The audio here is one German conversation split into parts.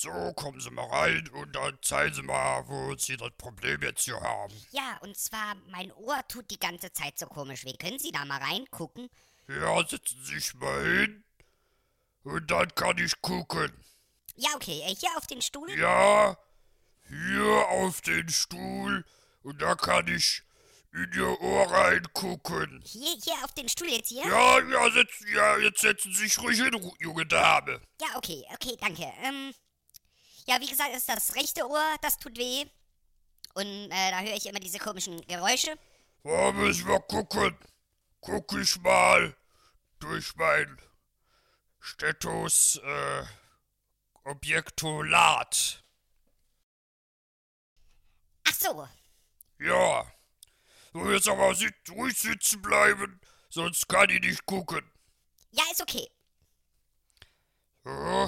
So, kommen Sie mal rein und dann zeigen Sie mal, wo Sie das Problem jetzt hier haben. Ja, und zwar, mein Ohr tut die ganze Zeit so komisch weh. Können Sie da mal reingucken? Ja, setzen Sie sich mal hin und dann kann ich gucken. Ja, okay, hier auf den Stuhl? Ja, hier auf den Stuhl und da kann ich in Ihr Ohr reingucken. Hier auf den Stuhl jetzt hier? Jetzt setzen Sie sich ruhig hin, junge Dame. Ja, okay, danke. Ja, wie gesagt, ist das rechte Ohr, das tut weh. Und da höre ich immer diese komischen Geräusche. Da müssen wir gucken. Guck ich mal durch mein Objektolat. Ach so, Ja, so jetzt aber ruhig sitzen bleiben, sonst kann ich nicht gucken. ja, ist okay. So.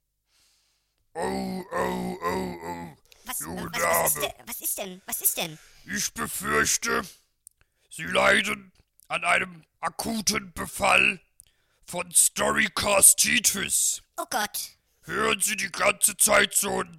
Oh. Junge Dame, Was ist denn? ich befürchte, Sie leiden an einem akuten Befall von Storycastitis. Oh Gott. Hören Sie die ganze Zeit so ein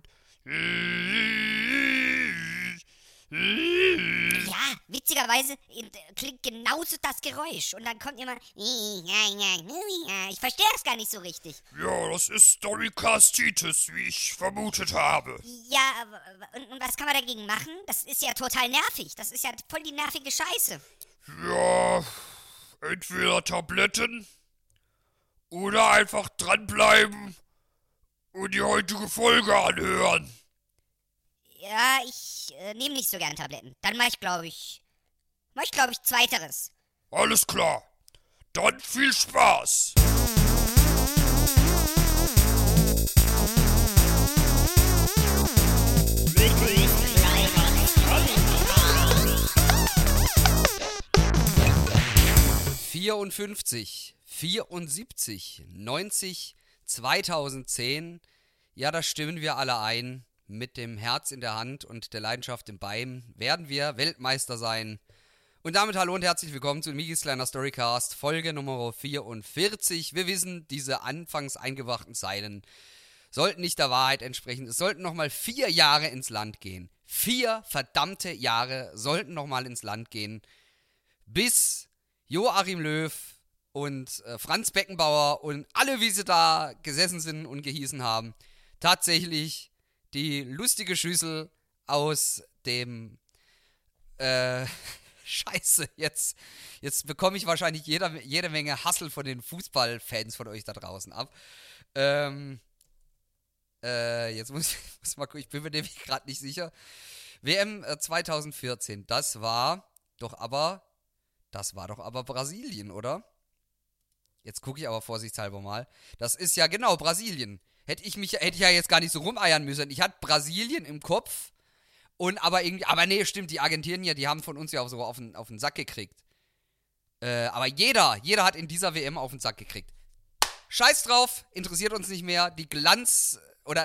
Ja, witzigerweise klingt genauso das Geräusch. Und dann kommt immer. Ich verstehe das gar nicht so richtig. Ja, das ist Storycastitis, wie ich vermutet habe. Ja, und was kann man dagegen machen? Das ist ja total nervig. Das ist ja voll die nervige Scheiße. Ja, entweder Tabletten oder einfach dranbleiben und die heutige Folge anhören. Ja, ich nehme nicht so gern Tabletten. Dann mach ich, glaube ich, Zweiteres. Alles klar. Dann viel Spaß. »54, 74, 90, 2010, ja, da stimmen wir alle ein. Mit dem Herz in der Hand und der Leidenschaft im Bein werden wir Weltmeister sein. Und damit hallo und herzlich willkommen zu Mikis kleiner Storycast, Folge Nummer 44. Wir wissen, diese anfangs eingebrachten Zeilen sollten nicht der Wahrheit entsprechen. Es sollten nochmal 4 Jahre ins Land gehen. 4 verdammte Jahre sollten nochmal ins Land gehen, bis Joachim Löw und Franz Beckenbauer und alle, wie sie da gesessen sind und gehießen haben, tatsächlich die lustige Schüssel aus dem Scheiße, jetzt bekomme ich wahrscheinlich jede Menge Hassel von den Fußballfans von euch da draußen ab. Jetzt muss mal gucken, ich bin mir nämlich gerade nicht sicher. WM 2014, das war doch aber Brasilien, oder? Jetzt gucke ich aber vorsichtshalber mal. Das ist ja genau Brasilien. Hätte ich ja jetzt gar nicht so rumeiern müssen. Ich hatte Brasilien im Kopf und aber nee, stimmt, die Argentinier, die haben von uns ja auch so auf den Sack gekriegt. Aber jeder hat in dieser WM auf den Sack gekriegt. Scheiß drauf, interessiert uns nicht mehr. Die Glanz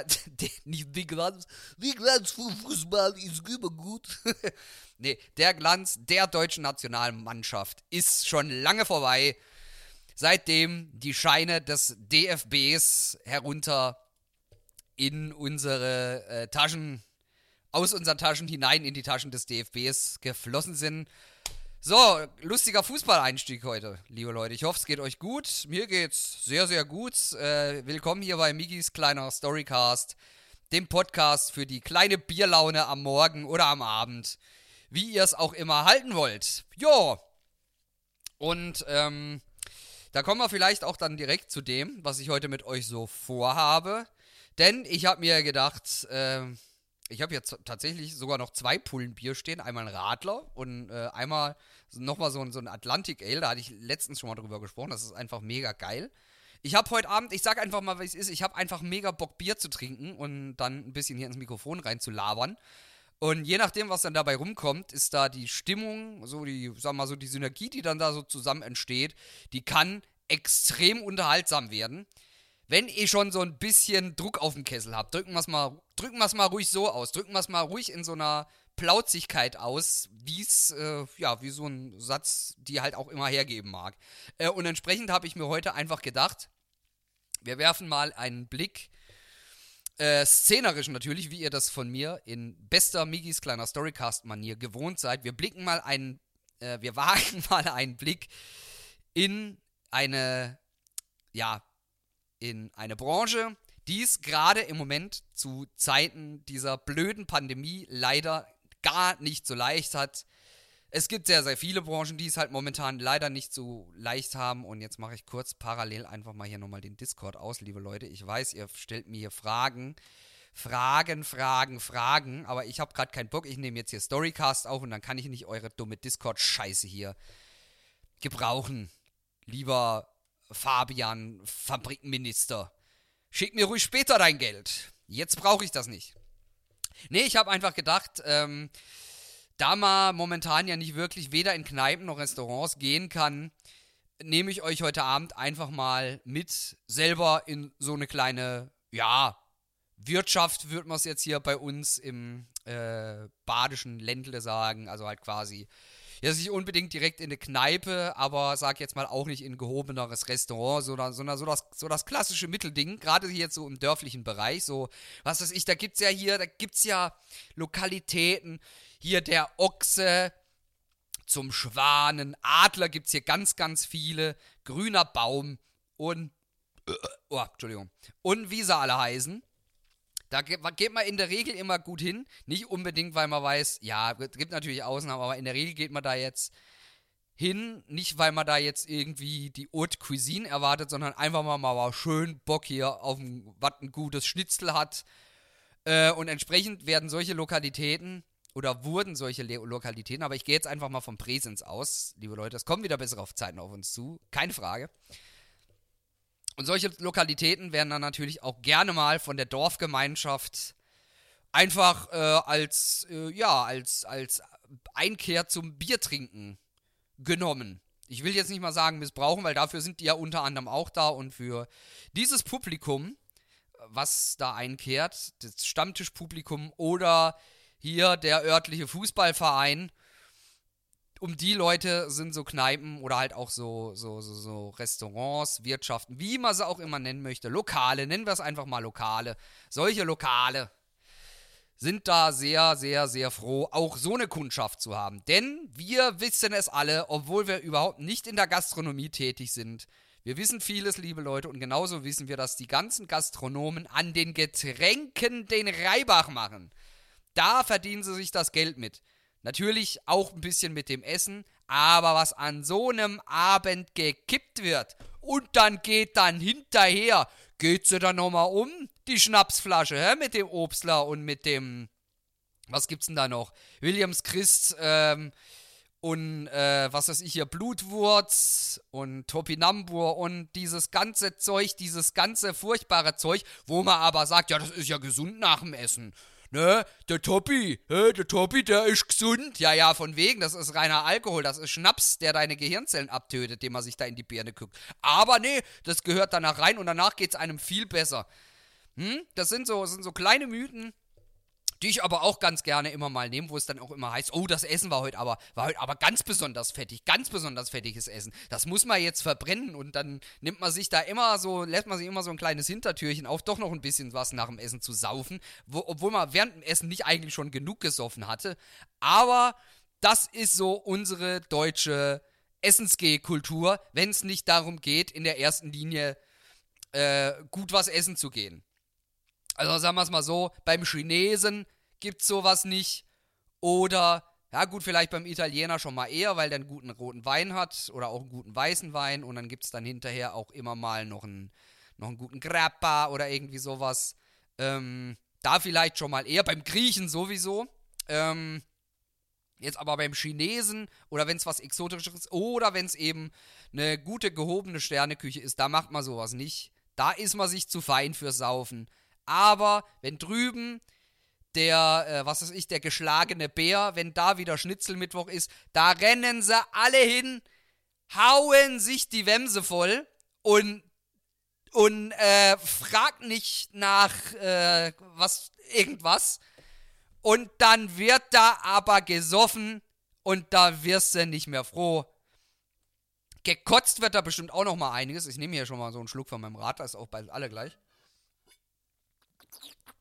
vom Fußball ist übergut. Nee, der Glanz der deutschen Nationalmannschaft ist schon lange vorbei. Seitdem die Scheine des DFBs herunter in unsere Taschen, aus unseren Taschen hinein in die Taschen des DFBs geflossen sind. So, lustiger Fußballeinstieg heute, liebe Leute. Ich hoffe, es geht euch gut. Mir geht's sehr, sehr gut. Willkommen hier bei Mikis kleiner Storycast, dem Podcast für die kleine Bierlaune am Morgen oder am Abend, wie ihr es auch immer halten wollt. Jo. Und, da kommen wir vielleicht auch dann direkt zu dem, was ich heute mit euch so vorhabe. Denn ich habe mir gedacht, ich habe jetzt tatsächlich sogar noch 2 Pullen Bier stehen. Einmal ein Radler und einmal nochmal so ein Atlantic Ale. Da hatte ich letztens schon mal drüber gesprochen. Das ist einfach mega geil. Ich habe heute Abend, ich sag einfach mal, wie es ist, ich habe einfach mega Bock, Bier zu trinken und dann ein bisschen hier ins Mikrofon rein zu labern. Und je nachdem, was dann dabei rumkommt, ist da die Stimmung, so die Synergie, die dann da so zusammen entsteht, die kann extrem unterhaltsam werden. Wenn ihr schon so ein bisschen Druck auf dem Kessel habt, drücken wir es mal ruhig so aus, drücken wir es mal ruhig in so einer Plauzigkeit aus, wie so ein Satz, die halt auch immer hergeben mag. Und entsprechend habe ich mir heute einfach gedacht, wir werfen mal einen Blick Szenerisch natürlich, wie ihr das von mir in bester Migis kleiner Storycast-Manier gewohnt seid. Wir wagen mal einen Blick in eine Branche, die es gerade im Moment zu Zeiten dieser blöden Pandemie leider gar nicht so leicht hat. Es gibt sehr, sehr viele Branchen, die es halt momentan leider nicht so leicht haben. Und jetzt mache ich kurz parallel einfach mal hier nochmal den Discord aus, liebe Leute. Ich weiß, ihr stellt mir hier Fragen. Aber ich habe gerade keinen Bock. Ich nehme jetzt hier Storycast auf und dann kann ich nicht eure dumme Discord-Scheiße hier gebrauchen. Lieber Fabian, Fabrikminister, schick mir ruhig später dein Geld. Jetzt brauche ich das nicht. Nee, ich habe einfach gedacht, da man momentan ja nicht wirklich weder in Kneipen noch Restaurants gehen kann, nehme ich euch heute Abend einfach mal mit selber in so eine kleine, Wirtschaft, würde man es jetzt hier bei uns im badischen Ländle sagen, also halt quasi, jetzt nicht unbedingt direkt in eine Kneipe, aber sag jetzt mal auch nicht in ein gehobeneres Restaurant, sondern so das klassische Mittelding, gerade hier jetzt so im dörflichen Bereich, so, was weiß ich, da gibt's ja Lokalitäten, hier der Ochse zum Schwanen, Adler gibt's hier ganz, ganz viele, grüner Baum und, und wie sie alle heißen. Da geht man in der Regel immer gut hin. Nicht unbedingt, weil man weiß, ja, es gibt natürlich Ausnahmen, aber in der Regel geht man da jetzt hin, nicht weil man da jetzt irgendwie die Haute Cuisine erwartet, sondern einfach mal schön Bock hier auf was ein gutes Schnitzel hat. Und entsprechend wurden solche Lokalitäten, aber ich gehe jetzt einfach mal vom Präsens aus, liebe Leute, es kommen wieder bessere Zeiten auf uns zu, keine Frage. Und solche Lokalitäten werden dann natürlich auch gerne mal von der Dorfgemeinschaft einfach als Einkehr zum Biertrinken genommen. Ich will jetzt nicht mal sagen missbrauchen, weil dafür sind die ja unter anderem auch da und für dieses Publikum, was da einkehrt, das Stammtischpublikum oder hier der örtliche Fußballverein, um die Leute sind so Kneipen oder halt auch so Restaurants, Wirtschaften, wie man sie auch immer nennen möchte, Lokale, nennen wir es einfach mal Lokale. Solche Lokale sind da sehr, sehr, sehr froh, auch so eine Kundschaft zu haben. Denn wir wissen es alle, obwohl wir überhaupt nicht in der Gastronomie tätig sind. Wir wissen vieles, liebe Leute, und genauso wissen wir, dass die ganzen Gastronomen an den Getränken den Reibach machen. Da verdienen sie sich das Geld mit. Natürlich auch ein bisschen mit dem Essen, aber was an so einem Abend gekippt wird und dann geht hinterher, geht sie dann nochmal um, die Schnapsflasche, mit dem Obstler und mit dem, was gibt's denn da noch, Williams Christ, und was weiß ich hier, Blutwurz und Topinambur und dieses ganze Zeug, dieses ganze furchtbare Zeug, wo man aber sagt, ja, das ist ja gesund nach dem Essen. Ne, der Toppi, der ist gesund. Ja, von wegen, das ist reiner Alkohol, das ist Schnaps, der deine Gehirnzellen abtötet, den man sich da in die Birne guckt. Aber nee, das gehört danach rein und danach geht's einem viel besser. Das sind so kleine Mythen, die ich aber auch ganz gerne immer mal nehme, wo es dann auch immer heißt, oh, das Essen war heute aber ganz besonders fettiges Essen. Das muss man jetzt verbrennen und dann lässt man sich immer so ein kleines Hintertürchen auf, doch noch ein bisschen was nach dem Essen zu saufen, obwohl man während dem Essen nicht eigentlich schon genug gesoffen hatte. Aber das ist so unsere deutsche Essensgeh-Kultur, wenn es nicht darum geht, in der ersten Linie gut was essen zu gehen. Also sagen wir es mal so, beim Chinesen gibt's sowas nicht. Oder, ja gut, vielleicht beim Italiener schon mal eher, weil der einen guten roten Wein hat oder auch einen guten weißen Wein. Und dann gibt's dann hinterher auch immer mal noch einen guten Grappa oder irgendwie sowas. Da vielleicht schon mal eher, beim Griechen sowieso. Jetzt aber beim Chinesen oder wenn es was Exotisches ist oder wenn es eben eine gute gehobene Sterneküche ist, da macht man sowas nicht. Da ist man sich zu fein fürs Saufen. Aber wenn drüben der geschlagene Bär, wenn da wieder Schnitzelmittwoch ist, da rennen sie alle hin, hauen sich die Wemse voll und fragt nicht nach irgendwas. Und dann wird da aber gesoffen und da wirst du nicht mehr froh. Gekotzt wird da bestimmt auch noch mal einiges. Ich nehme hier schon mal so einen Schluck von meinem Radler, ist auch bald alle gleich.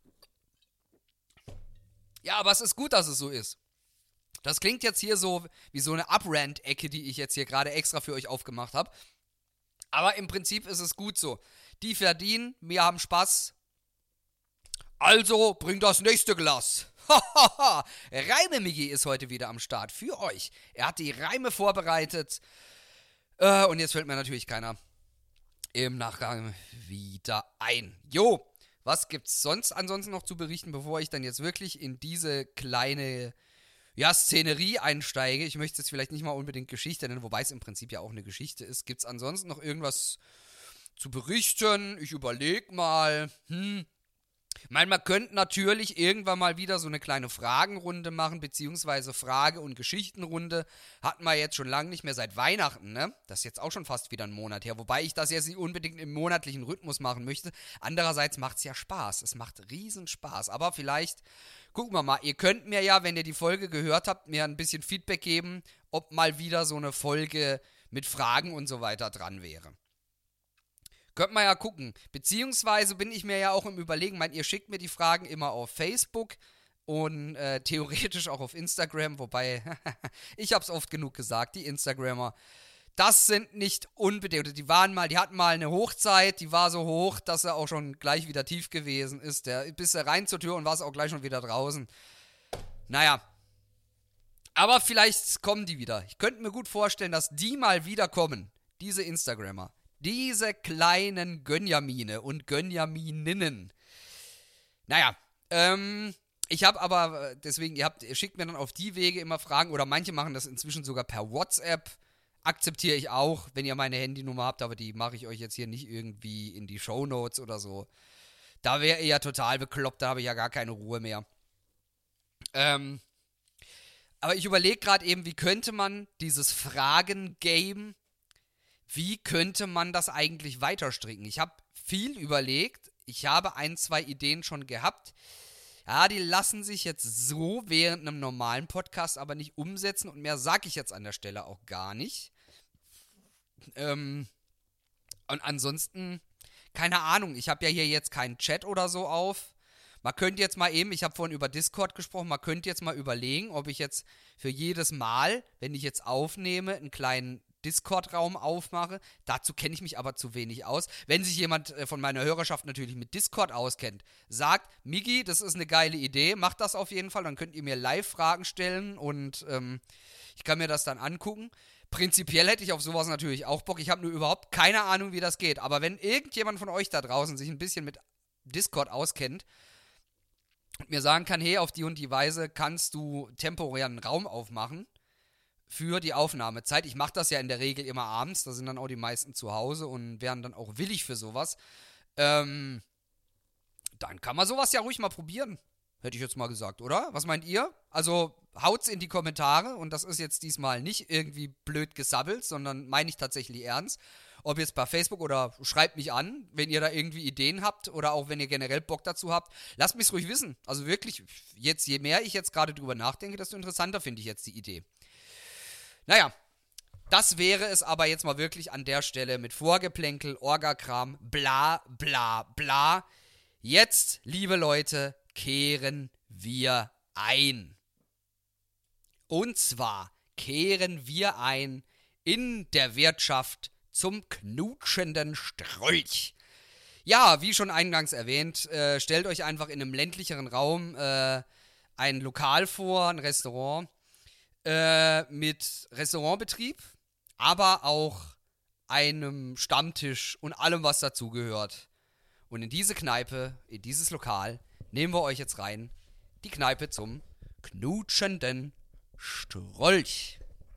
Ja, aber es ist gut, dass es so ist. Das klingt jetzt hier so wie so eine Uprant-Ecke, die ich jetzt hier gerade extra für euch aufgemacht habe. Aber im Prinzip ist es gut so. Die verdienen, wir haben Spaß. Also, bring das nächste Glas. Hahaha, Reime-Migi ist heute wieder am Start für euch. Er hat die Reime vorbereitet. Und jetzt fällt mir natürlich keiner im Nachgang wieder ein. Jo, was gibt's sonst ansonsten noch zu berichten, bevor ich dann jetzt wirklich in diese kleine, ja, Szenerie einsteige? Ich möchte jetzt vielleicht nicht mal unbedingt Geschichte nennen, wobei es im Prinzip ja auch eine Geschichte ist. Gibt's ansonsten noch irgendwas zu berichten? Ich überlege mal. Ich meine, man könnte natürlich irgendwann mal wieder so eine kleine Fragenrunde machen, beziehungsweise Frage- und Geschichtenrunde. Hatten wir jetzt schon lange nicht mehr seit Weihnachten, ne? Das ist jetzt auch schon fast wieder ein Monat her, wobei ich das jetzt nicht unbedingt im monatlichen Rhythmus machen möchte. Andererseits macht es ja Spaß, es macht riesen Spaß, aber vielleicht, gucken wir mal, ihr könnt mir ja, wenn ihr die Folge gehört habt, mir ein bisschen Feedback geben, ob mal wieder so eine Folge mit Fragen und so weiter dran wäre. Könnt man ja gucken. Beziehungsweise bin ich mir ja auch im Überlegen, ihr schickt mir die Fragen immer auf Facebook und theoretisch auch auf Instagram, wobei, ich hab's oft genug gesagt, die Instagrammer, das sind nicht unbedingt, die hatten mal eine Hochzeit, die war so hoch, dass er auch schon gleich wieder tief gewesen ist. Bis er rein zur Tür und war es auch gleich schon wieder draußen. Naja. Aber vielleicht kommen die wieder. Ich könnte mir gut vorstellen, dass die mal wieder kommen, diese Instagrammer. Diese kleinen Gönjamine und Gönjamininnen. Naja, ich habe aber, deswegen, ihr schickt mir dann auf die Wege immer Fragen, oder manche machen das inzwischen sogar per WhatsApp. Akzeptiere ich auch, wenn ihr meine Handynummer habt, aber die mache ich euch jetzt hier nicht irgendwie in die Shownotes oder so. Da wäre ihr ja total bekloppt, da habe ich ja gar keine Ruhe mehr. Aber ich überlege gerade eben, wie könnte man dieses Fragen-Game, wie könnte man das eigentlich weiterstricken? Ich habe viel überlegt. Ich habe 1, 2 Ideen schon gehabt. Ja, die lassen sich jetzt so während einem normalen Podcast aber nicht umsetzen. Und mehr sage ich jetzt an der Stelle auch gar nicht. Und ansonsten, keine Ahnung. Ich habe ja hier jetzt keinen Chat oder so auf. Man könnte jetzt mal eben, ich habe vorhin über Discord gesprochen, man könnte jetzt mal überlegen, ob ich jetzt für jedes Mal, wenn ich jetzt aufnehme, einen kleinen Discord-Raum aufmache. Dazu kenne ich mich aber zu wenig aus. Wenn sich jemand von meiner Hörerschaft natürlich mit Discord auskennt, sagt, Migi, das ist eine geile Idee, macht das auf jeden Fall, dann könnt ihr mir Live-Fragen stellen und ich kann mir das dann angucken. Prinzipiell hätte ich auf sowas natürlich auch Bock. Ich habe nur überhaupt keine Ahnung, wie das geht. Aber wenn irgendjemand von euch da draußen sich ein bisschen mit Discord auskennt und mir sagen kann, hey, auf die und die Weise kannst du temporären Raum aufmachen für die Aufnahmezeit. Ich mache das ja in der Regel immer abends, da sind dann auch die meisten zu Hause und wären dann auch willig für sowas. Dann kann man sowas ja ruhig mal probieren, hätte ich jetzt mal gesagt, oder? Was meint ihr? Also haut's in die Kommentare und das ist jetzt diesmal nicht irgendwie blöd gesabbelt, sondern meine ich tatsächlich ernst. Ob jetzt bei Facebook oder schreibt mich an, wenn ihr da irgendwie Ideen habt oder auch wenn ihr generell Bock dazu habt. Lasst mich's ruhig wissen. Also wirklich, jetzt je mehr ich jetzt gerade drüber nachdenke, desto interessanter finde ich jetzt die Idee. Naja, das wäre es aber jetzt mal wirklich an der Stelle mit Vorgeplänkel, Orgakram, bla bla bla. Jetzt, liebe Leute, kehren wir ein. Und zwar kehren wir ein in der Wirtschaft zum knutschenden Strolch. Ja, wie schon eingangs erwähnt, stellt euch einfach in einem ländlicheren Raum ein Lokal vor, ein Restaurant, mit Restaurantbetrieb, aber auch einem Stammtisch und allem, was dazugehört. Und in diese Kneipe, in dieses Lokal, nehmen wir euch jetzt rein. Die Kneipe zum knutschenden Strolch.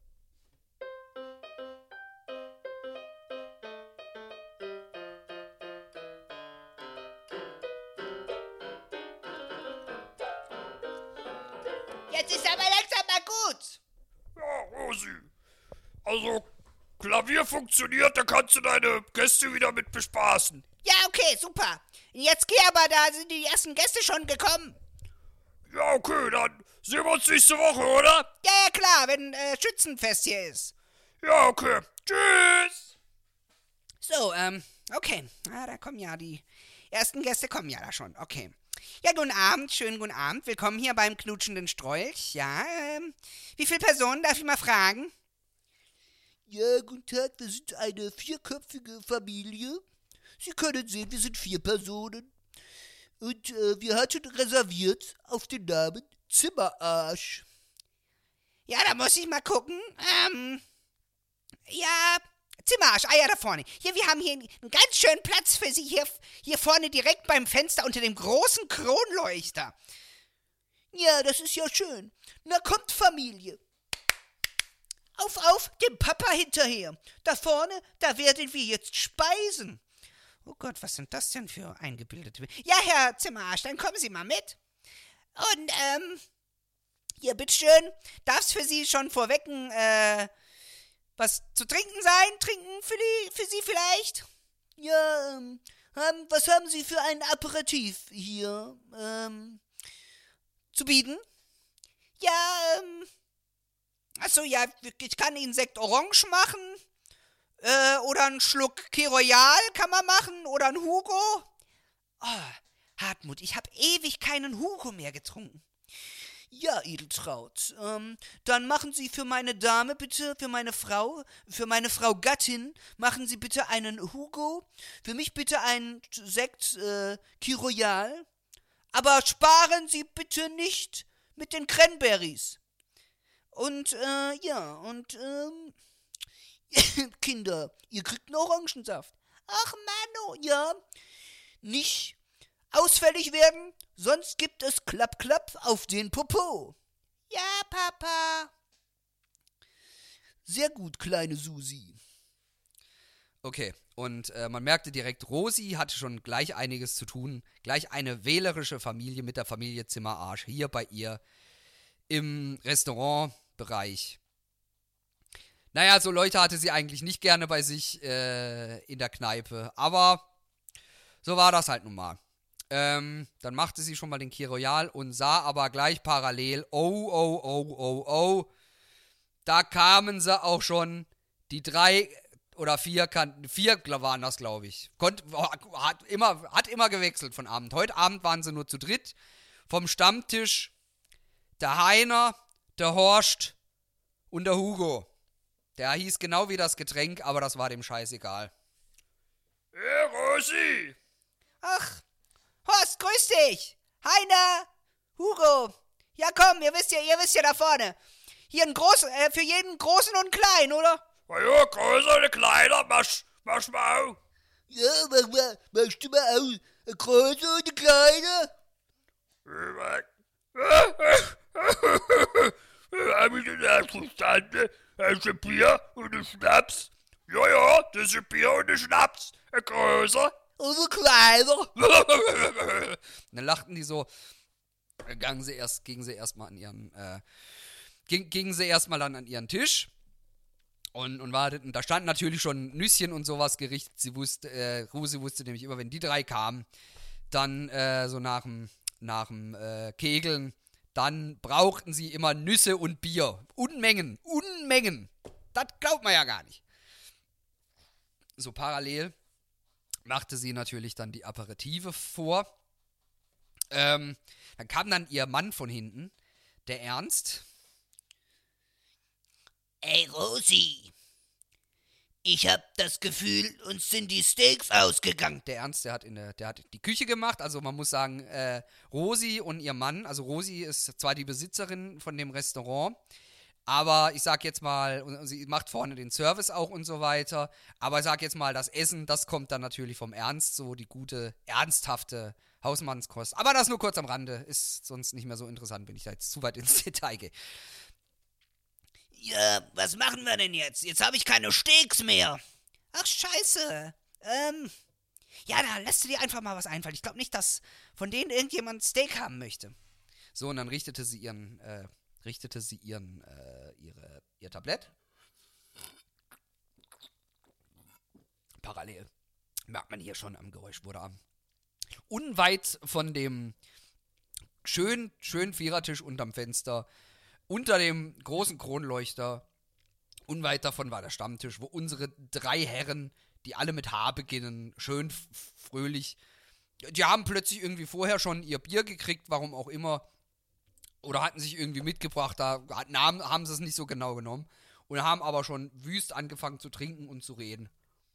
Jetzt ist aber langsam mal gut. Ja, Rosi. Also, Klavier funktioniert, da kannst du deine Gäste wieder mit bespaßen. Ja, okay, super. Jetzt geh aber, da sind die ersten Gäste schon gekommen. Ja, okay, dann sehen wir uns nächste Woche, oder? Ja, ja, klar, wenn Schützenfest hier ist. Ja, okay. Tschüss. So, okay. Da kommen ja die ersten Gäste kommen ja da schon. Okay. Ja, guten Abend, schönen guten Abend. Willkommen hier beim knutschenden Strolch. Ja, wie viele Personen darf ich mal fragen? Ja, guten Tag, wir sind eine vierköpfige Familie. Sie können sehen, wir sind 4 Personen. Und wir hatten reserviert auf den Namen Zimmerarsch. Ja, da muss ich mal gucken. Ja, Zimmerarsch, ja, da vorne. Hier, wir haben hier einen ganz schönen Platz für Sie. Hier vorne direkt beim Fenster unter dem großen Kronleuchter. Ja, das ist ja schön. Na kommt, Familie. Auf, dem Papa hinterher. Da vorne, da werden wir jetzt speisen. Oh Gott, was sind das denn für eingebildete... Ja, Herr Zimmerarsch, dann kommen Sie mal mit. Und, hier, bitteschön, darf's für Sie schon vorwecken, was zu trinken sein? Trinken für Sie vielleicht? Ja, was haben Sie für ein Aperitif hier, zu bieten? Ja, achso, ja, ich kann Ihnen Sekt Orange machen. Oder einen Schluck Key Royal kann man machen. Oder einen Hugo. Oh, Hartmut, ich habe ewig keinen Hugo mehr getrunken. Ja, Edeltraut, dann machen Sie für meine Dame bitte, für meine Frau Gattin, machen Sie bitte einen Hugo, für mich bitte einen Sekt, Key Royal, aber sparen Sie bitte nicht mit den Cranberries. Und, Kinder, ihr kriegt einen Orangensaft. Ach, Mano, ja, nicht ausfällig werden, sonst gibt es Klapp, Klapp auf den Popo. Ja, Papa. Sehr gut, kleine Susi. Okay, und man merkte direkt, Rosi hatte schon gleich einiges zu tun. Gleich eine wählerische Familie mit der Familie Zimmerarsch hier bei ihr im Restaurantbereich. Naja, so Leute hatte sie eigentlich nicht gerne bei sich in der Kneipe, aber so war das halt nun mal. Dann machte sie schon mal den Key Royal und sah aber gleich parallel, oh, da kamen sie auch schon, die 3 oder 4 waren das, glaube ich. Hat immer gewechselt von Abend. Heute Abend waren sie nur zu dritt. Vom Stammtisch der Heiner, der Horst und der Hugo. Der hieß genau wie das Getränk, aber das war dem scheißegal. Hey, Rosi! Ach, Horst, grüß dich. Heiner, Hugo. Ja, komm, ihr wisst ja da vorne. Hier für jeden Großen und Kleinen, oder? Na ja, größer oder kleiner, mach's mal auf. Ja, machst du mal aus. Eine große und eine kleine? Hab ich das verstanden? Das ist ein Bier und ein Schnaps. Ja, das ist ein Bier und ein Schnaps. Ein größer. Und eine kleine? Und dann lachten die so, gingen sie erstmal dann an ihren Tisch und warteten. Da stand natürlich schon Nüsschen und sowas gerichtet. Rosi wusste nämlich immer, wenn die 3 kamen, dann so nach dem Kegeln, dann brauchten sie immer Nüsse und Bier. Unmengen. Das glaubt man ja gar nicht. So parallel machte sie natürlich dann die Aperitive vor. Dann kam dann ihr Mann von hinten, der Ernst. Ey, Rosi, ich hab das Gefühl, uns sind die Steaks ausgegangen. Der Ernst, der hat die Küche gemacht. Also man muss sagen, Rosi und ihr Mann, also Rosi ist zwar die Besitzerin von dem Restaurant, aber ich sag jetzt mal, sie macht vorne den Service auch und so weiter, aber ich sag jetzt mal, das Essen, das kommt dann natürlich vom Ernst, so die gute, ernsthafte Hausmannskost. Aber das nur kurz am Rande, ist sonst nicht mehr so interessant, wenn ich da jetzt zu weit ins Detail gehe. Ja, was machen wir denn jetzt? Jetzt habe ich keine Steaks mehr. Ach, scheiße. Ja, da lässt du dir einfach mal was einfallen. Ich glaube nicht, dass von denen irgendjemand Steak haben möchte. So, und dann richtete sie ihr Tablett. Parallel. Merkt man hier schon am Geräusch, wurde am unweit von dem schönen Vierertisch unterm Fenster, unter dem großen Kronleuchter, unweit davon war der Stammtisch, wo unsere 3 Herren, die alle mit H beginnen, schön fröhlich die haben plötzlich irgendwie vorher schon ihr Bier gekriegt, warum auch immer. Oder hatten sich irgendwie mitgebracht, haben sie es nicht so genau genommen. Und haben aber schon wüst angefangen zu trinken und zu reden.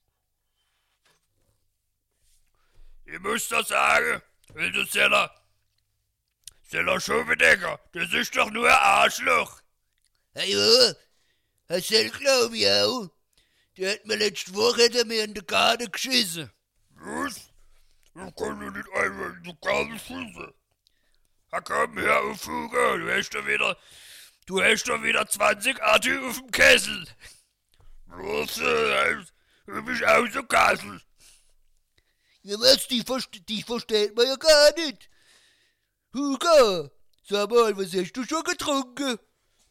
Ich muss doch sagen, wenn du Seller Schobedecker, das ist doch nur ein Arschloch. Ja, Marcel glaub ich auch. Der hat mir letzte Woche in den Garten geschissen. Was? Das kann doch nicht einfach in den Garten schießen. Ha komm, hör auf, Hugo, du hast doch wieder 20 Arti auf dem Kessel. Was, du bist auch so Kassel. Ja was, die versteht man ja gar nicht. Hugo, sag mal, was hast du schon getrunken?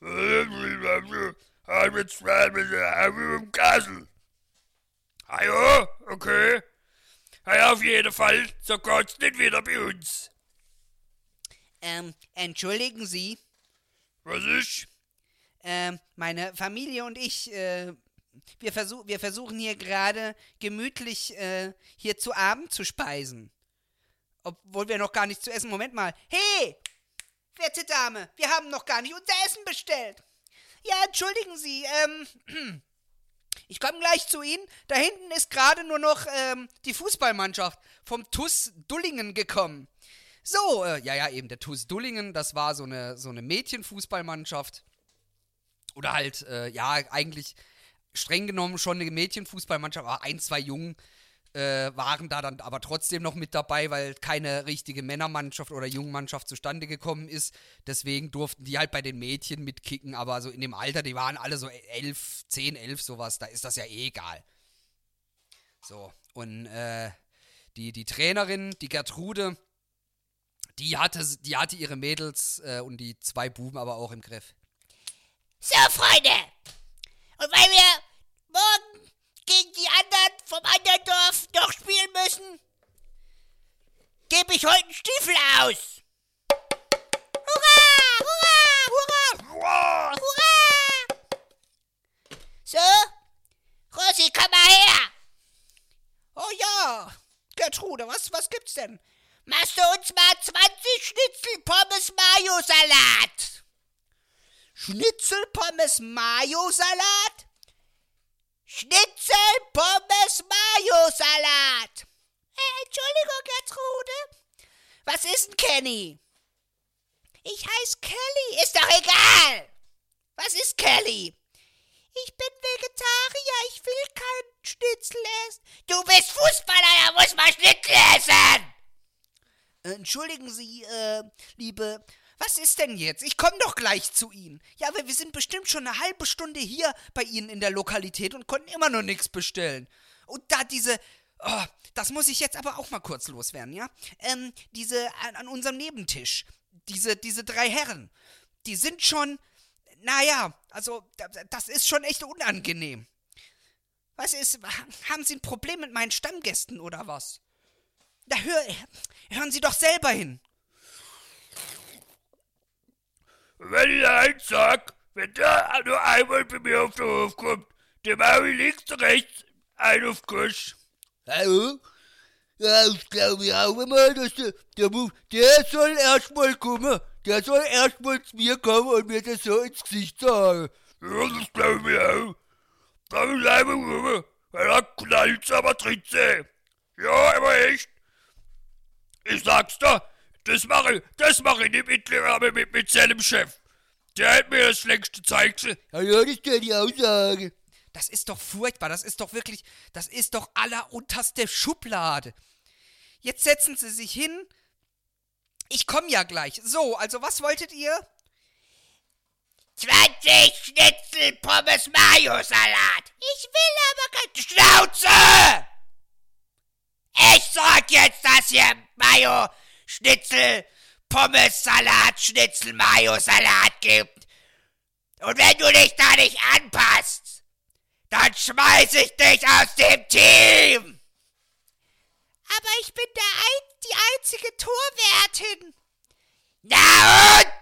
Jetzt mal mit dem Kassel. Ah ja, okay. Ja, auf jeden Fall, so geht's nicht wieder bei uns. Entschuldigen Sie, Was ist? meine Familie und ich, wir versuchen hier gerade gemütlich hier zu Abend zu speisen. Obwohl wir noch gar nichts zu essen. Moment mal. Hey, werte Dame, wir haben noch gar nicht unser Essen bestellt. Ja, entschuldigen Sie, ich komme gleich zu Ihnen. Da hinten ist gerade nur noch die Fußballmannschaft vom TuS Dullingen gekommen. So, ja, eben der TuS Dullingen, das war so eine Mädchenfußballmannschaft. Oder halt, eigentlich streng genommen schon eine Mädchenfußballmannschaft, aber 1, 2 Jungen waren da dann aber trotzdem noch mit dabei, weil keine richtige Männermannschaft oder Jungenmannschaft zustande gekommen ist. Deswegen durften die halt bei den Mädchen mitkicken, aber so in dem Alter, die waren alle so 10, 11 sowas, da ist das ja eh egal. So, und die Trainerin, die Gertrude, die hatte ihre Mädels und die 2 Buben aber auch im Griff. So, Freunde. Und weil wir morgen gegen die anderen vom anderen Dorf noch spielen müssen, gebe ich heute einen Stiefel aus. Hurra! Hurra! Hurra! Hurra! So? Rosi, komm mal her. Oh ja, Gertrude, was gibt's denn? Machst du uns mal 20 Schnitzel Pommes Mayo-Salat? Schnitzel, Pommes, Mayo-Salat? Schnitzel Pommes Mayo-Salat. Entschuldigung, Gertrude. Was ist denn Kenny? Ich heiße Kelly. Ist doch egal. Was ist Kelly? Ich bin Vegetarier. Ich will keinen Schnitzel essen. Du bist Fußballer, da muss man Schnitzel essen. Entschuldigen Sie, liebe, was ist denn jetzt? Ich komme doch gleich zu Ihnen. Ja, aber wir sind bestimmt schon eine halbe Stunde hier bei Ihnen in der Lokalität und konnten immer noch nichts bestellen. Und da das muss ich jetzt aber auch mal kurz loswerden, ja? An unserem Nebentisch, diese 3 Herren, die sind schon, also, das ist schon echt unangenehm. Was ist, haben Sie ein Problem mit meinen Stammgästen oder was? Da hören Sie doch selber hin. Wenn ich eins sag, wenn der nur einmal bei mir auf den Hof kommt, dem hau ich links und rechts einen auf den Kusch. Hallo? Ja, ich glaube auch immer, dass der soll erstmal kommen. Der soll erstmal zu mir kommen und mir das so ins Gesicht sagen. Ja, das glaube ich auch. Da will ich einmal rum, weil da knallt's aber drinne. Ja, aber echt. Ich sag's dir, das mach ich nicht mittlerweile mit seinem Chef. Der hat mir das längst gezeigt. Ja, das kann ich auch sagen. Das ist doch furchtbar, das ist doch allerunterste Schublade. Jetzt setzen Sie sich hin. Ich komme ja gleich. So, also was wolltet ihr? 20 Schnitzel Pommes Mayo-Salat. Ich will aber keine Schnauze. Ich sag jetzt, dass hier Mayo-Schnitzel Pommes-Salat, Schnitzel-Mayo-Salat gibt. Und wenn du dich da nicht anpasst, dann schmeiß ich dich aus dem Team. Aber ich bin die einzige Torwärtin. Na und?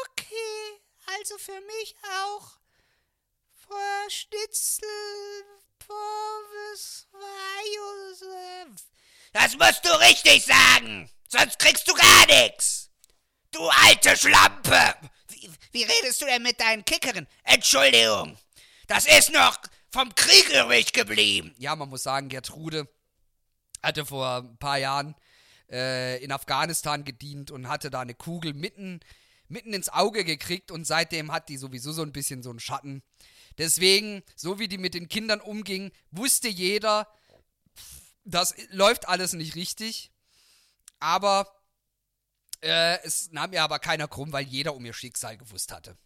Okay, also für mich auch vor Schnitzel Pommes Mayo. Das musst du richtig sagen, sonst kriegst du gar nix. Du alte Schlampe. Wie redest du denn mit deinen Kickerin? Entschuldigung, das ist noch vom Krieg übrig geblieben. Ja, man muss sagen, Gertrude hatte vor ein paar Jahren in Afghanistan gedient und hatte da eine Kugel mitten ins Auge gekriegt und seitdem hat die sowieso so ein bisschen so einen Schatten. Deswegen, so wie die mit den Kindern umging, wusste jeder, das läuft alles nicht richtig. Aber es nahm ihr aber keiner krumm, weil jeder um ihr Schicksal gewusst hatte.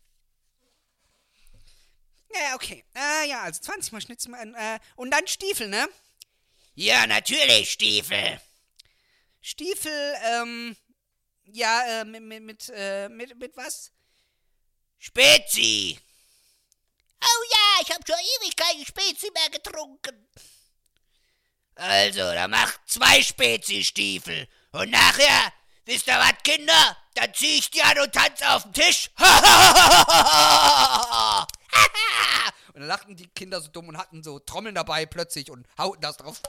Ja, okay. Ja, also 20 Mal Schnitzel und dann Stiefel, ne? Ja, natürlich, Stiefel. Stiefel, ja, mit was? Spezi. Oh ja, ich hab schon ewig keine Spezi mehr getrunken. Also, da macht 2 Spezi-Stiefel. Und nachher, wisst ihr was, Kinder? Dann zieh ich die an und tanz auf den Tisch. Und dann lachten die Kinder so dumm und hatten so Trommeln dabei plötzlich und hauten das drauf.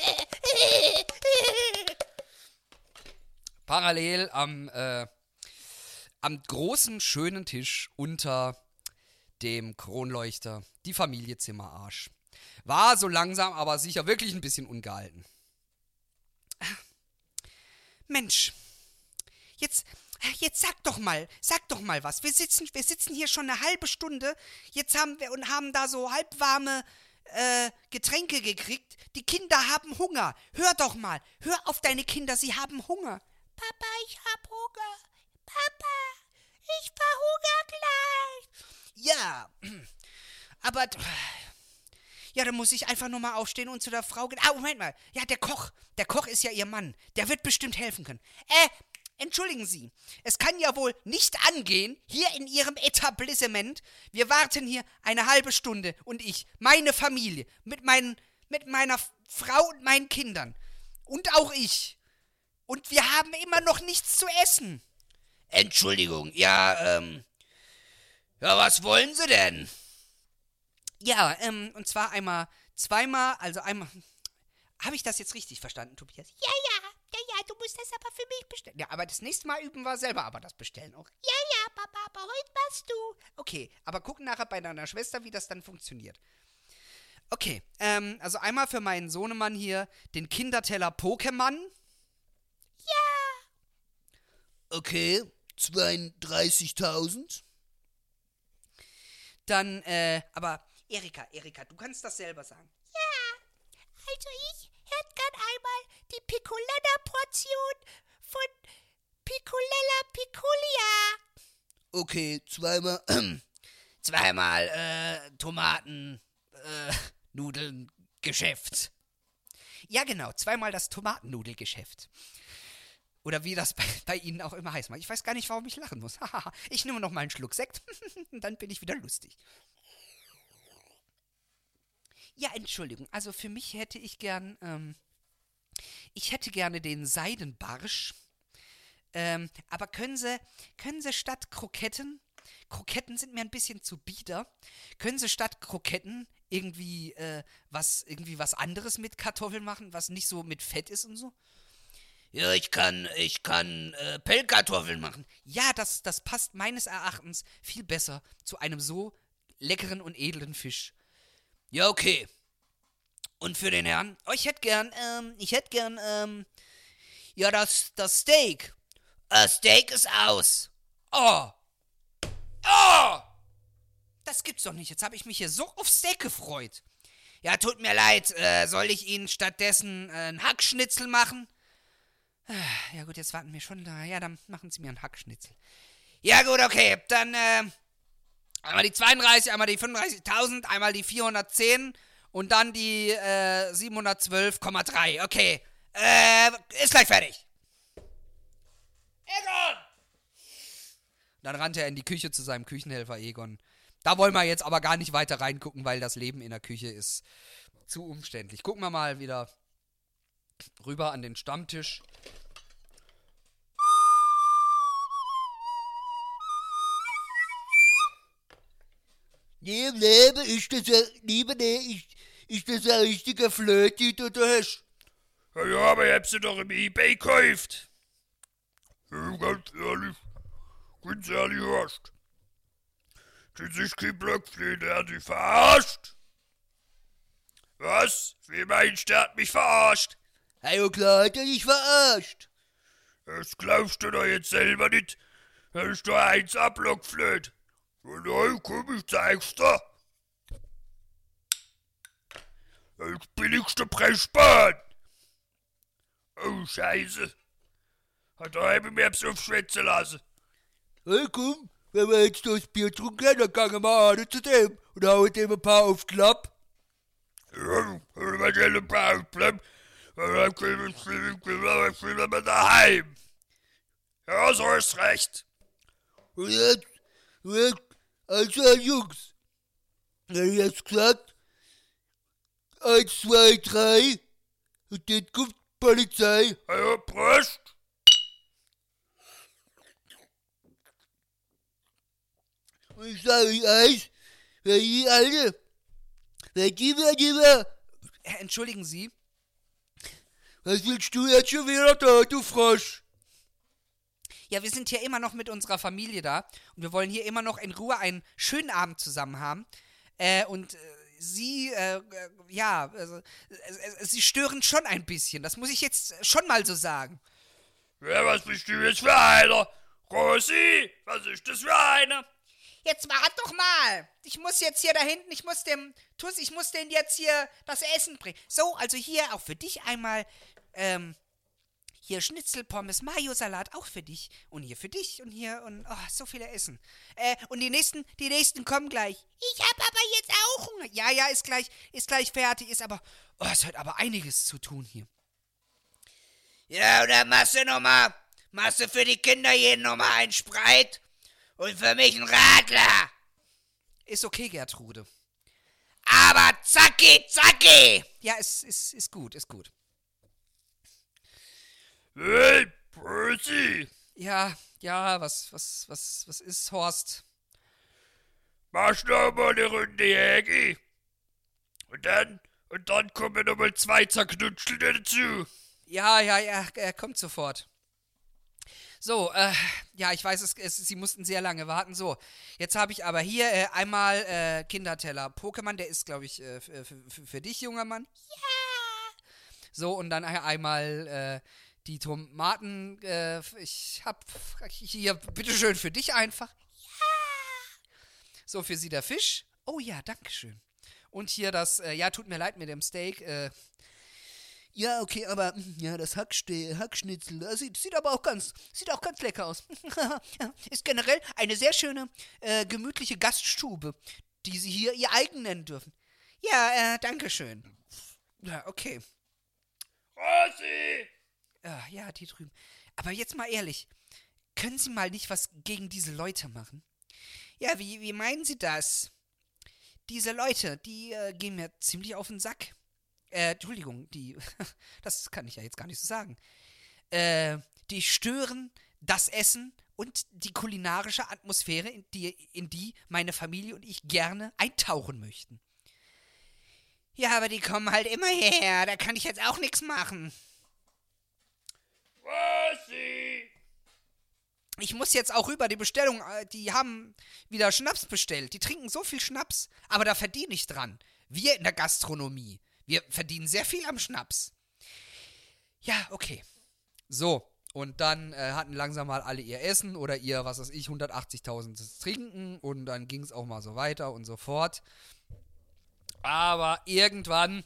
Parallel am großen, schönen Tisch unter dem Kronleuchter die Familie Zimmerarsch. War so langsam, aber sicher wirklich ein bisschen ungehalten. Mensch, jetzt sag doch mal was. Wir sitzen hier schon eine halbe Stunde, jetzt haben da so halbwarme Getränke gekriegt. Die Kinder haben Hunger. Hör doch mal, hör auf deine Kinder, sie haben Hunger. Papa, ich hab Hunger. Papa, ich verhungere gleich. Ja, aber ja, dann muss ich einfach nur mal aufstehen und zu der Frau gehen. Ah, Moment mal. Ja, der Koch ist ja ihr Mann. Der wird bestimmt helfen können. Entschuldigen Sie. Es kann ja wohl nicht angehen, hier in Ihrem Etablissement. Wir warten hier eine halbe Stunde und meine Familie, mit meiner Frau und meinen Kindern. Und auch ich. Und wir haben immer noch nichts zu essen. Entschuldigung, ja, was wollen Sie denn? Ja, und zwar zweimal, also einmal. Habe ich das jetzt richtig verstanden, Tobias? Ja, du musst das aber für mich bestellen. Ja, aber das nächste Mal üben wir selber aber das Bestellen auch. Ja, Papa, aber heute machst du. Okay, aber guck nachher bei deiner Schwester, wie das dann funktioniert. Okay, also einmal für meinen Sohnemann hier den Kinderteller Pokémon. Okay, 32.000. Dann, aber Erika, du kannst das selber sagen. Also ich hätte gern einmal die Piccoletta-Portion von Piccolella Piccolia. Okay, Zweimal, Tomaten, Nudeln, Geschäft. Ja, genau, zweimal das Tomatennudelgeschäft. Oder wie das bei Ihnen auch immer heißt. Ich weiß gar nicht, warum ich lachen muss. Ich nehme noch mal einen Schluck Sekt und dann bin ich wieder lustig. Ja, Entschuldigung. Also für mich hätte ich gern, ich hätte gerne den Seidenbarsch. Aber können Sie statt Kroketten sind mir ein bisschen zu bieder, können Sie statt Kroketten irgendwie was anderes mit Kartoffeln machen, was nicht so mit Fett ist und so? Ja, ich kann Pellkartoffeln machen. Ja, das passt meines Erachtens viel besser zu einem so leckeren und edlen Fisch. Ja, okay. Und für den Herrn? Oh, ich hätte gern, ja, das Steak. Steak ist aus. Oh! Das gibt's doch nicht. Jetzt habe ich mich hier so auf Steak gefreut. Ja, tut mir leid. Soll ich Ihnen stattdessen einen Hackschnitzel machen? Ja gut, jetzt warten wir schon da. Ja, dann machen Sie mir einen Hackschnitzel. Ja gut, okay. Dann einmal die 32, einmal die 35.000, einmal die 410 und dann die 712,3. Okay. Ist gleich fertig. Egon! Dann rannte er in die Küche zu seinem Küchenhelfer Egon. Da wollen wir jetzt aber gar nicht weiter reingucken, weil das Leben in der Küche ist zu umständlich. Gucken wir mal wieder rüber an den Stammtisch. Nee, im Leben ist das ja lieber, Ist das ein richtiger Flöte, den du hast? Ja, aber ich hab sie doch im eBay gekauft. Ja, ganz ehrlich, Horst. Das ist kein Blockflöte, der hat dich verarscht. Was? Wie meinst du, der hat mich verarscht? Ja, klar hat er dich verarscht. Das glaubst du doch jetzt selber nicht. Das ist doch 1A Blockflöte. Und nein, komm, ich zeig's dir. Das billigste Pressband. Oh, Scheiße. Hat er eben mir aufschwätzen lassen. Hey, komm, wenn wir jetzt das Bier getrunken haben, dann gehen wir an zu dem und hauen dem ein paar auf die Klappe. Ja, wenn ich ein paar aufbleiben, dann können wir daheim. Ja, so ist recht. Und jetzt, also Jungs, ich hab jetzt gesagt, 1, 2, 3, und dann kommt die Polizei. Ja, Prost. Und ich sage euch eins, wenn die alle, wenn die immer, Entschuldigen Sie, was willst du jetzt schon wieder da, du Frosch? ja, wir sind hier immer noch mit unserer Familie da und wir wollen hier immer noch in Ruhe einen schönen Abend zusammen haben. Sie, ja, also, Sie stören schon ein bisschen, das muss ich jetzt schon mal so sagen. Ja, was bist du jetzt für einer? Rosi, was ist das für einer? Jetzt wart doch mal. Ich muss jetzt hier da hinten, ich muss dem jetzt hier das Essen bringen. So, also hier auch für dich einmal, hier Schnitzel, Pommes, Mayo-Salat, auch für dich. Und hier für dich und hier und, oh, so viele Essen. Und die nächsten kommen gleich. Ich hab aber jetzt auch Hunger. Ja, ist gleich fertig, es hat aber einiges zu tun hier. Ja, und dann machst du für die Kinder jeden nochmal einen Spreit und für mich einen Radler. Ist okay, Gertrude. Aber zacki. Ja, ist gut, ist gut. Hey, Rosi, Ja, was ist, Horst? machst noch mal eine Runde Jägi. Und dann kommen noch mal 2 Zerknutschelte dazu. Ja, er kommt sofort. So, ja, ich weiß, Sie mussten sehr lange warten. So, jetzt habe ich aber hier einmal Kinderteller. Pokémon, der ist, glaube ich, für dich, junger Mann. Ja. So, und dann einmal die Tomaten. Ich hab hier, bitteschön, für dich einfach. Ja. So, für Sie der Fisch. Oh ja, dankeschön. Und hier das, ja, tut mir leid mit dem Steak. Ja, okay, aber ja, das Hackschnitzel, das sieht aber auch ganz lecker aus. Ist generell eine sehr schöne, gemütliche Gaststube, die Sie hier Ihr eigen nennen dürfen. Ja, dankeschön. Ja, okay. Rosi! Ja, die drüben. Aber jetzt mal ehrlich, können Sie mal nicht was gegen diese Leute machen? Ja, wie meinen Sie das? Diese Leute, die gehen mir ziemlich auf den Sack. Entschuldigung, das kann ich ja jetzt gar nicht so sagen. Die stören das Essen und die kulinarische Atmosphäre, in die meine Familie und ich gerne eintauchen möchten. Ja, aber die kommen halt immer hierher, da kann ich jetzt auch nichts machen. Rosi! Ich muss jetzt auch rüber, die Bestellung, die haben wieder Schnaps bestellt. Die trinken so viel Schnaps, aber da verdiene ich dran. Wir in der Gastronomie, wir verdienen sehr viel am Schnaps. Ja, okay. So, und dann hatten langsam mal alle ihr Essen oder ihr, was weiß ich, 180.000 Trinken und dann ging es auch mal so weiter und so fort. Aber irgendwann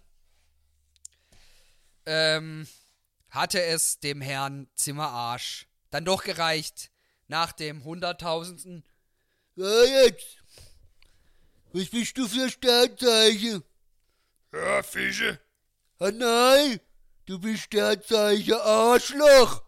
hatte es dem Herrn Zimmerarsch dann doch gereicht, nach dem 100.000. Ja, jetzt. Was bist du für Sternzeichen? Ja, Fische. Ah, nein, du bist Sternzeichen Arschloch.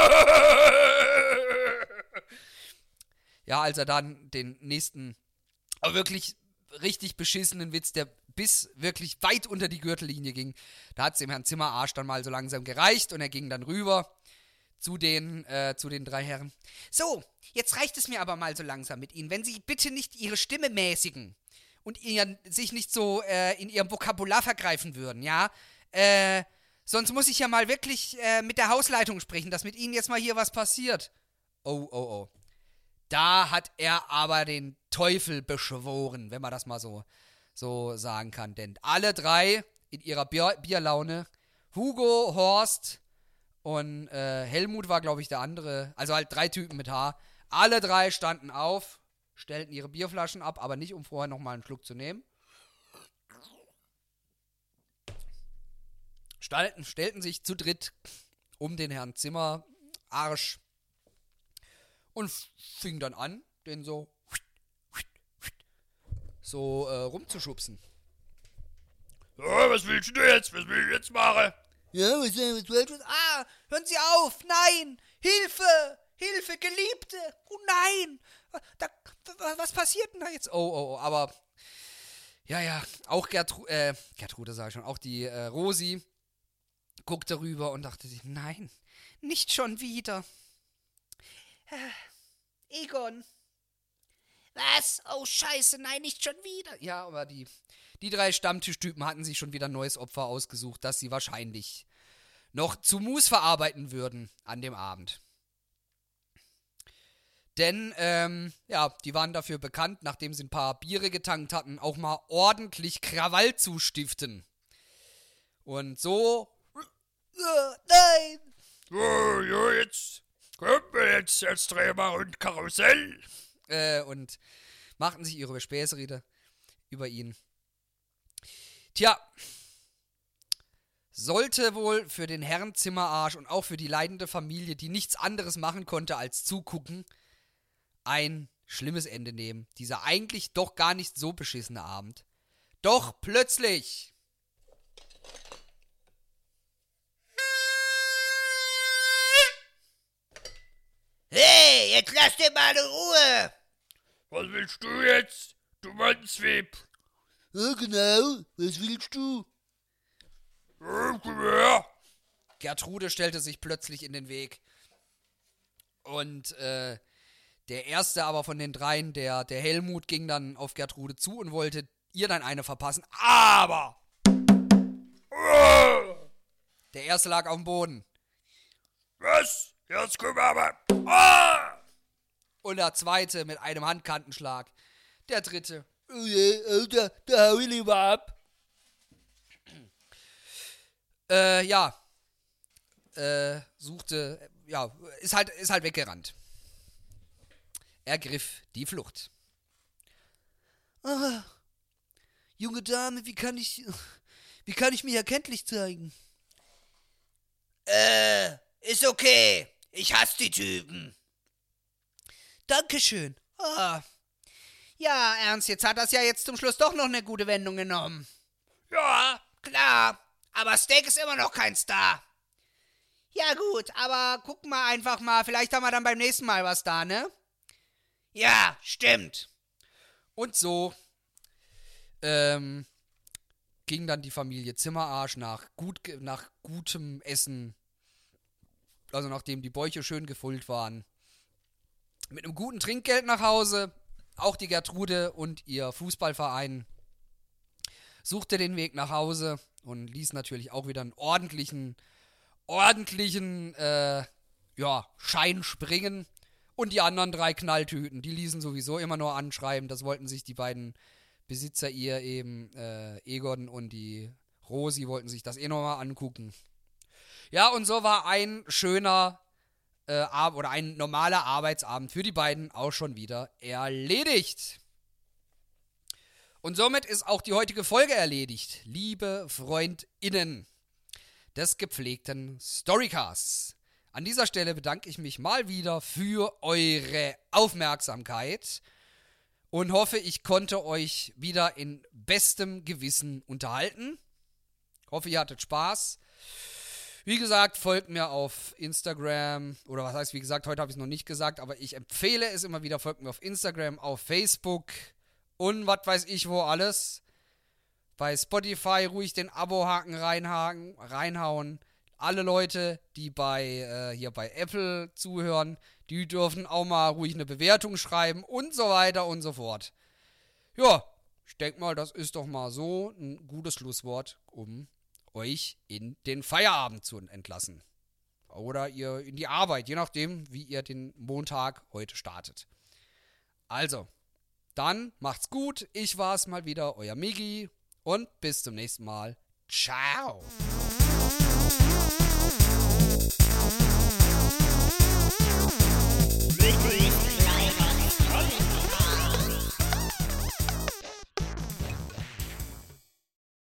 Ja, als er dann den nächsten, aber wirklich richtig beschissenen Witz, der bis wirklich weit unter die Gürtellinie ging, da hat es dem Herrn Zimmerarsch dann mal so langsam gereicht und er ging dann rüber zu den 3 Herren. So, jetzt reicht es mir aber mal so langsam mit Ihnen. Wenn Sie bitte nicht Ihre Stimme mäßigen und sich nicht so in ihrem Vokabular vergreifen würden, ja? Sonst muss ich ja mal wirklich mit der Hausleitung sprechen, dass mit ihnen jetzt mal hier was passiert. Oh. Da hat er aber den Teufel beschworen, wenn man das mal so sagen kann. Denn alle drei in ihrer Bierlaune, Hugo, Horst und Helmut war, glaube ich, der andere, also halt 3 Typen mit Haar, alle 3 standen auf, stellten ihre Bierflaschen ab, aber nicht, um vorher nochmal einen Schluck zu nehmen. Stellten sich zu dritt um den Herrn Zimmerarsch und fing dann an, den so rumzuschubsen. So, was willst du jetzt? Was will ich jetzt machen? Ja, was willst du? Ah, hören Sie auf! Nein! Hilfe! Hilfe, Geliebte! Oh nein! Was passiert denn da jetzt? Oh, aber ja, auch Gertrude sag ich schon, auch die Rosi guckte rüber und dachte sich, nein, nicht schon wieder. Egon. Was? Oh, scheiße, nein, nicht schon wieder. Ja, aber die 3 Stammtischtypen hatten sich schon wieder ein neues Opfer ausgesucht, das sie wahrscheinlich noch zu Mus verarbeiten würden an dem Abend. Denn, die waren dafür bekannt, nachdem sie ein paar Biere getankt hatten, auch mal ordentlich Krawall zu stiften. Und so... Nein! So, jetzt kommt jetzt drehen wir rund Karussell. Und machten sich ihre Späßrede über ihn. Tja, sollte wohl für den Herrn Zimmerarsch und auch für die leidende Familie, die nichts anderes machen konnte als zugucken, ein schlimmes Ende nehmen. Dieser eigentlich doch gar nicht so beschissene Abend. Doch plötzlich... Hey, jetzt lass dir mal in Ruhe. Was willst du jetzt, du Mannsweb? Ja, genau. Was willst du? Komm her. Gertrude stellte sich plötzlich in den Weg. Und der erste aber von den 3, der Helmut, ging dann auf Gertrude zu und wollte ihr dann eine verpassen. Aber der erste lag auf dem Boden. Was? Jetzt komm aber. Ah! Und der zweite mit einem Handkantenschlag. Der dritte. Oh je, da hau ich lieber ab. Ist halt weggerannt. Ergriff die Flucht. Ah, junge Dame, wie kann ich mich erkenntlich zeigen? Ist okay. Ich hasse die Typen. Dankeschön. Ah. Ja, Ernst, jetzt hat das ja jetzt zum Schluss doch noch eine gute Wendung genommen. Ja, klar. Aber Steak ist immer noch kein Star. Ja gut, aber gucken wir einfach mal, vielleicht haben wir dann beim nächsten Mal was da, ne? Ja, stimmt. Und so ging dann die Familie Zimmerarsch nach gutem Essen, also nachdem die Bäuche schön gefüllt waren, mit einem guten Trinkgeld nach Hause. Auch die Gertrude und ihr Fußballverein suchte den Weg nach Hause und ließ natürlich auch wieder einen ordentlichen Schein springen. Und die anderen 3 Knalltüten, die ließen sowieso immer nur anschreiben. Das wollten sich die beiden Besitzer Egon und die Rosi, wollten sich das nochmal angucken. Ja, und so war ein schöner ein normaler Arbeitsabend für die beiden auch schon wieder erledigt. Und somit ist auch die heutige Folge erledigt, liebe FreundInnen des gepflegten Storycasts. An dieser Stelle bedanke ich mich mal wieder für eure Aufmerksamkeit und hoffe, ich konnte euch wieder in bestem Gewissen unterhalten. Hoffe, ihr hattet Spaß. Wie gesagt, folgt mir auf Instagram, oder was heißt, wie gesagt, heute habe ich es noch nicht gesagt, aber ich empfehle es immer wieder, folgt mir auf Instagram, auf Facebook und was weiß ich wo alles. Bei Spotify ruhig den Abo-Haken reinhauen. Alle Leute, die bei Apple zuhören, die dürfen auch mal ruhig eine Bewertung schreiben und so weiter und so fort. Ja, ich denke mal, das ist doch mal so ein gutes Schlusswort, um euch in den Feierabend zu entlassen. Oder ihr in die Arbeit, je nachdem, wie ihr den Montag heute startet. Also, dann macht's gut. Ich war's mal wieder, euer Migi. Und bis zum nächsten Mal. Ciao.